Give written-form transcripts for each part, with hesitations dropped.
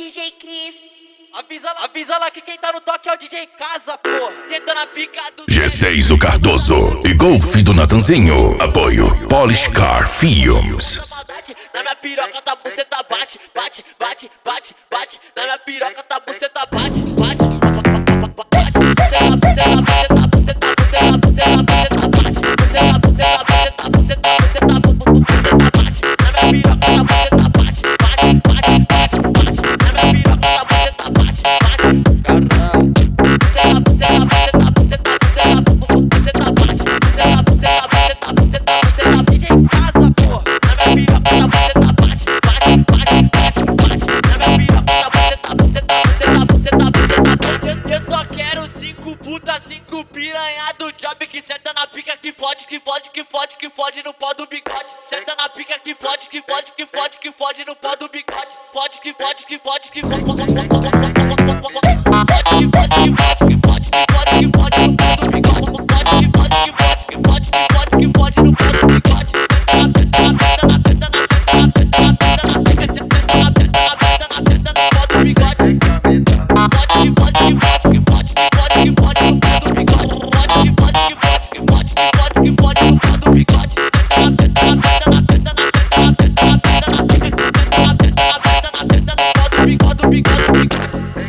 DJ Cris. Avisa lá que quem tá no toque é o DJ Casa, porra. Senta na pica do G6 do Cardoso e Golfe do Natanzinho. Apoio Polish Car Films. Na minha piroca tá buceta bate, bate, bate, bate, bate. Na minha piroca tá buceta bate, bate, bate. Buceta, buceta, buceta, buceta, buceta, buceta, buceta bate. Buceta, buceta, buceta, buceta, buceta, buceta bate. Na minha piroca tá buceta bate, bate, bate, bate, bate. Na minha piroca tá buceta bate, bate. Caralho. Buceta, buceta, buceta, buceta, buceta, buceta bate. Buceta, buceta, buceta, buceta, buceta. DJ Casa, porra. Na minha piroca tá buceta bate, bate, bate, bate, bate. Na minha piroca tá buceta, buceta, buceta, buceta, buceta. Eu só quero 5 puta, 5 piranha do job que senta na pica que fode, que fode, que fode, que fode no pó do bigode. Senta na pica que fode, que fode, que fode, que fode no pó do bigode. Fode, que fode, que fode, que fode, que fode, que fode, que fode, que fode no pó do bigode. Fode, que fode, que fode, que fode, que fode, que fode no pó do bigode. Senta na pica, na pica, na pica, na pica, na pica, na pica, na pica, na pica, na pica, na pó do bigode. Fode, que fode, que fode, que fode, que fode, que fode no pó do bigode. Fode, que fode, que fode, que fode, que fode, que fode no pó do bigode. Na pica, na pica, na pica, na pica, na pica, na pica, na pica, na pica, na pica, na pica, na pó do bigode, do bigode, do bigode.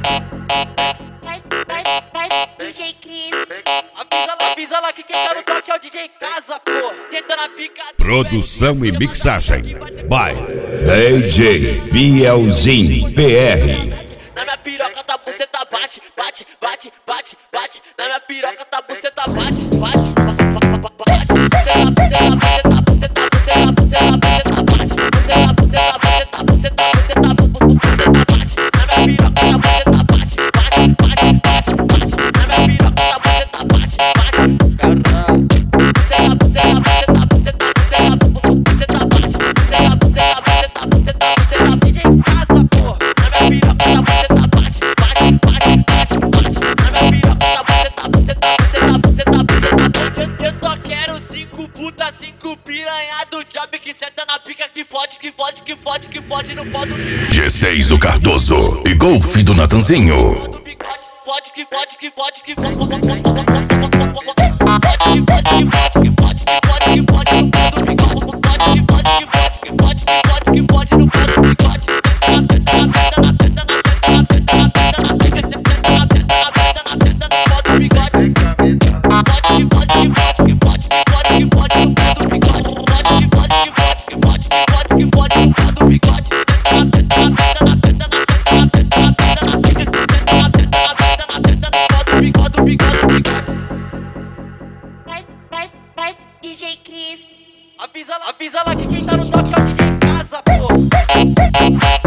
DJ Cris. Avisa lá que quem tá no toque é o DJ Casa, porra. Senta na pica do Produção e mixagem by DJ Bielzinho PR. Na minha piroca tá buceta bate, bate, bate, bate, bate. Na minha piroca tá buceta bate, bate, bate. Buceta, buceta, buceta, buceta, buceta, buceta, buceta bate. Buceta, buceta, buceta, buceta, buceta, buceta bate. Na minha piroca tá buceta bate, bate, bate, bate, bate. Na minha piroca tá buceta bate, bate. Caralho. Buceta, buceta, buceta, buceta, buceta, buceta bate. Buceta, buceta, buceta, buceta, buceta. DJ Casa, porra. Na minha piroca tá buceta bate, bate, bate, bate, bate. Na minha piroca tá buceta, buceta, buceta, buceta, buceta. Eu só quero 5 puta, 5 piranha do job que senta na pica que fode, que fode, que fode, que fode no pó do G6 do Cardoso e Golfe do Natanzinho. bigode. Fode, que fode, que fode, que fode, que fode, que fode, que fode, que fode, que fode no pó do bigode. Fode, que fode, que fode, que fode, que fode, que fode no pó do bigode. Na teta, na teta, na teta, na teta, na teta, na teta, na teta, na teta, na teta, na pó do bigode. Fode, que fode, que fode, que fode, que fode, que fode no pó do bigode. Fode, que fode, que fode, que fode, que fode, que fode no pó do bigode. Na teta, na teta, na teta, na teta, na teta, na teta, na teta, na teta, na teta, na pó do bigode, do bigode, do bigode. DJ Cris. Avisa lá que quem tá no toque é o DJ Casa, porra.